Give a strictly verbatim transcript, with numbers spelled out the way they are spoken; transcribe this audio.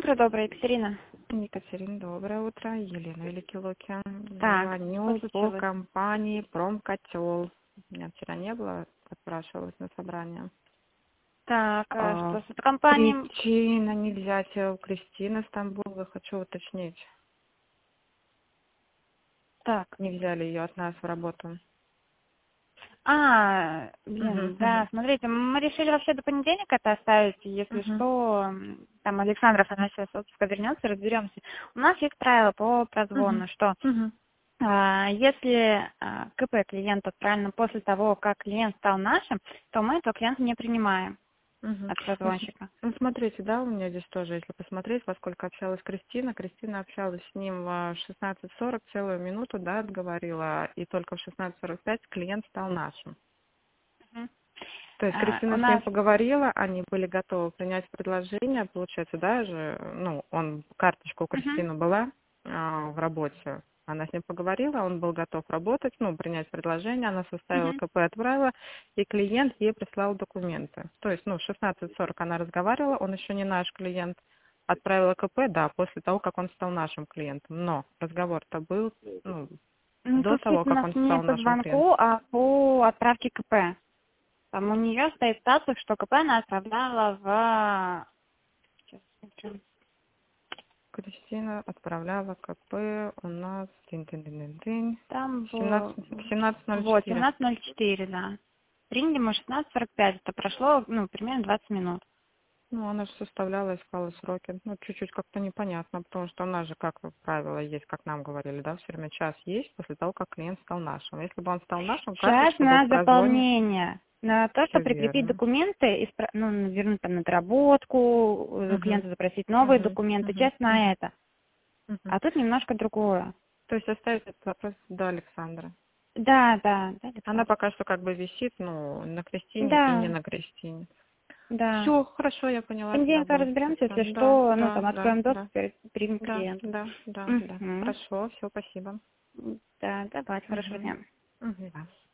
Утро доброе, Екатерина. Екатерина, доброе утро. Елена Великий-Луки. Так, Звоню что по случилось? компании «Промкотел». Меня вчера не было, отпрашивалась на собрание. Так, а А, что с этой компанией? причина нельзя у Кристины Стамбуловой, хочу уточнить. Так, Не взяли ее от нас в работу. а, Угу, блин, да, угу, смотрите, мы решили вообще до понедельника это оставить, если угу, что, м, там Александров, она сейчас с отпуска вернется, разберемся. У нас есть правило по прозвону, что угу. а, если а, КП клиента отправлено после того, как клиент стал нашим, то мы этого клиента не принимаем Мгм. от Ну, с- прозвонщика. ну, смотрите, да, у меня здесь тоже, если посмотреть, во сколько общалась Кристина, Кристина общалась с ним в шестнадцать сорок, целую минуту, да, отговорила, и только в шестнадцать сорок пять клиент стал нашим. Мгм. То есть А, у Кристина с ним нас, поговорила, они были готовы принять предложение, получается, даже, ну, он, карточка у Мгм. Кристины была а, в работе, она с ним поговорила, он был готов работать, ну, принять предложение, она составила Мгм. КП, отправила, и клиент ей прислал документы. То есть, ну, в шестнадцать сорок она разговаривала, он еще не наш клиент, отправила КП, да, после того, как он стал нашим клиентом, но разговор-то был, ну, Ну, до тут того, суть у как нас он не стал по нашим клиентом. звонку, а по отправке КП. Там у нее стоит статус, что КП она отправляла в... Сейчас смотрю. Кристина отправляла КП у нас день-день-день-день, Там в семнадцать было... в семнадцать ноль Вот, четыре. семнадцать ноль четыре, да. Приняли мы шестнадцать сорок пять. Это прошло, ну, примерно двадцать минут. Ну, она же составляла, искала сроки. Ну, чуть-чуть как-то непонятно, потому что у нас же, как правило, есть, как нам говорили, да, все время час есть после того, как клиент стал нашим. Если бы он стал нашим, Сейчас карточка бы в на прозвоне. заполнение, на то, Все чтобы прикрепить верно. документы, испра- ну, вернуть там на доработку, у Угу, клиента запросить новые угу, документы, угу, часть на угу, это. угу. А тут немножко другое. То есть оставить этот вопрос до Александра. Да, да, да, Она Александр. пока что как бы висит, ну, на Кристине и не Да, на Кристине. да. Все, хорошо, я В поняла, тогда понедельник будем разберемся, списаться. если Да, что, ну, да, там, да, откроем да, доступ, примем да, клиента. да, да, да. Угу. Хорошо, все, спасибо. Да, давайте, хорошего Угу. дня. Угу.